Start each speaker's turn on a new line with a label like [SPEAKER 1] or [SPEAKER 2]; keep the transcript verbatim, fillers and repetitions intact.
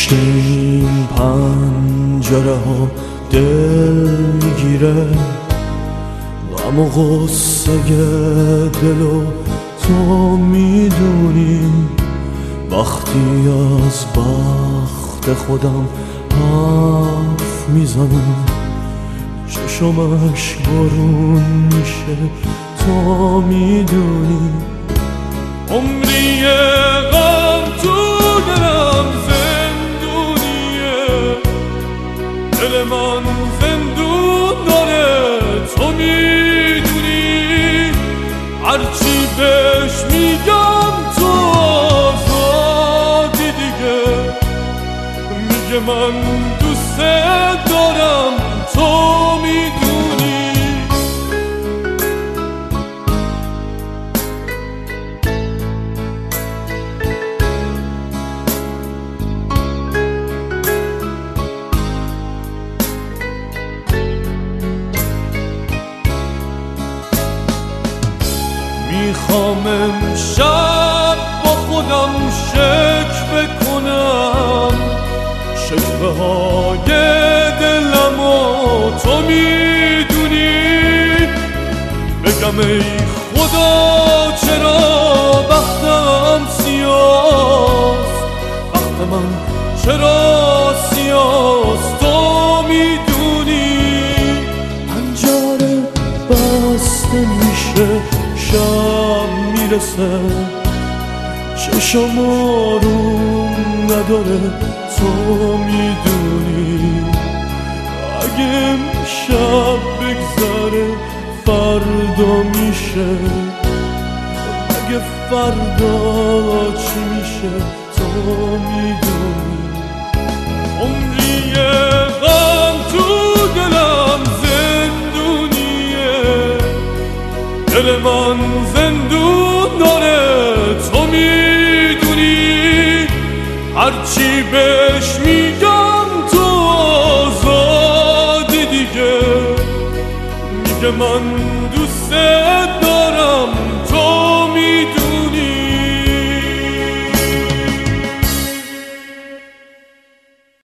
[SPEAKER 1] پشت این پنجره ها دل میگیره، غم و غصه دلو تو میدونی. وقتی از بخت خودم حرف میزنم، چشمش بارون میشه تو میدونی. عمری غم تو دلم زندونیه، دل من زندون داره تو میدونی. هرچی بهش میگم تو آزادی دیگه، میگه من دوست دارم تو میدونی. میخوام امشب با خودم شکوه کنم، شکوه های دلم و تو میدونی. بگم ای خدا چرا بختم سیاست، بخت من چرا سیاست تو میدونی. پنجره بسته میشه شب میرسه، چشم آروم نداره تو میدونی. اگه شب بگذره فردا میشه، اگه فردا چی میشه تو میدونی. عمری غم تو دلم زندونیه، دل من زندون داره تو میدونی. هرچی بهش میگم تو آزادی دیگه، میگه من